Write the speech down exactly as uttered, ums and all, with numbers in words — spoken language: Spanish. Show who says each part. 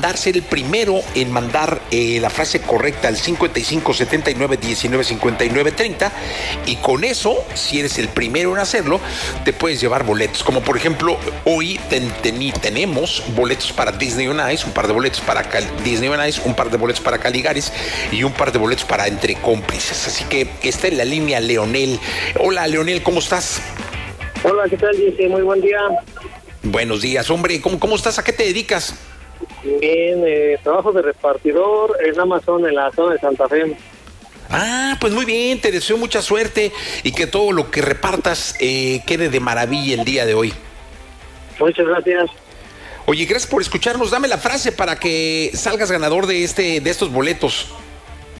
Speaker 1: mandar, ser el primero en mandar eh, la frase correcta al cincuenta y cinco setenta y nueve diecinueve cincuenta y nueve treinta, y con eso, si eres el primero en hacerlo, te puedes llevar boletos. Como por ejemplo, hoy ten, ten, tenemos boletos para Disney on Ice, un par de boletos para Cal- Disney on Ice, un par de boletos para Caligaris y un par de boletos para Entre Cómplices. Así que está en la línea Leonel. Hola, Leonel, ¿cómo estás?
Speaker 2: Hola, ¿qué tal, Jesse? Muy buen día.
Speaker 1: Buenos días, hombre. ¿Cómo, cómo estás? ¿A qué te dedicas?
Speaker 2: Bien, eh, trabajo de repartidor en Amazon, en la zona de Santa Fe.
Speaker 1: Ah, pues muy bien, te deseo mucha suerte y que todo lo que repartas eh, quede de maravilla el día de hoy.
Speaker 2: Muchas gracias.
Speaker 1: Oye, gracias por escucharnos. Dame la frase para que salgas ganador de este, de estos boletos.